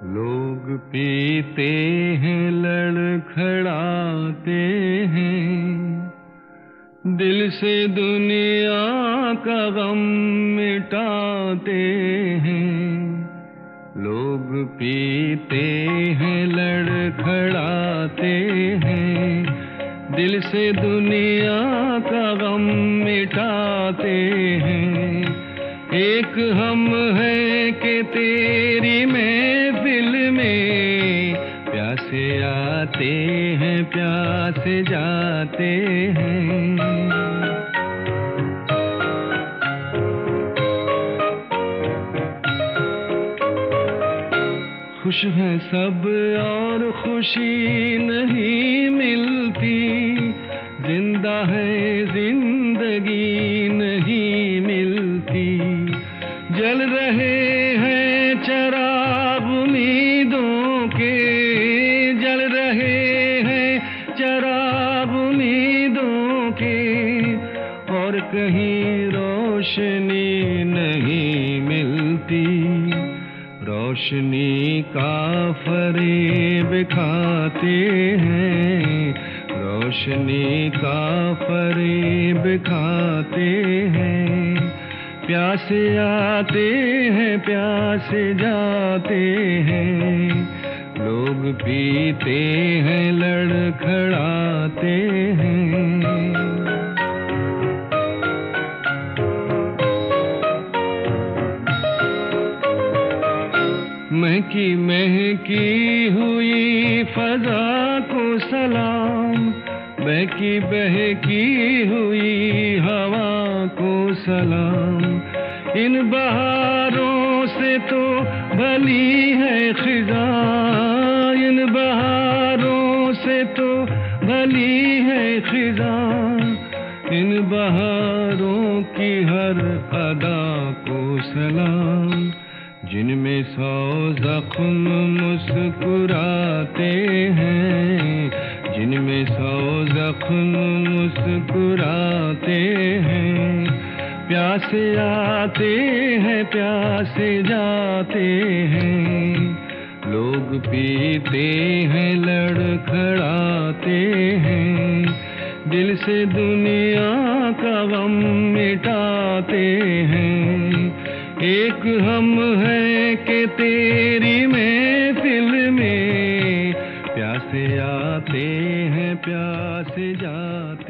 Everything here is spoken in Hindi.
लोग पीते हैं, लड़खड़ाते हैं, दिल से दुनिया का गम मिटाते हैं। लोग पीते हैं, लड़खड़ाते हैं, दिल से दुनिया का गम मिटाते हैं। एक हम हैं कि तेरी महफिल में प्यासे आते हैं, प्यासे जाते हैं। खुश हैं सब और खुशी नहीं मिलती, जिंदा है जिंदगी नहीं मिलती। जल रहे हैं चिराग उम्मीदों के, जल रहे हैं चिराग उम्मीदों के, और कहीं रोशनी नहीं मिलती। रोशनी का फरेब खाते हैं, रोशनी का फरेब खाते हैं। प्यासे आते हैं, प्यासे जाते हैं। लोग पीते हैं, लड़खड़ाते हैं। महकी महकी हुई फजा को सलाम, बहकी बहकी हुई हवा को सलाम। इन बहारों से तो भली है खिज़ा, इन बहारों से तो भली है खिज़ा। इन बहारों की हर अदा को सलाम, जिनमें 100 ज़ख्म मुस्कुराते हैं, जिनमें 100 ज़ख्म मुस्कुराते हैं। प्यासे आते हैं, प्यासे जाते हैं। लोग पीते हैं, लड़खड़ाते हैं, दिल से दुनिया का गम मिटाते हैं। एक हम हैं कि तेरी महफिल में प्यासे आते हैं, प्यासे जाते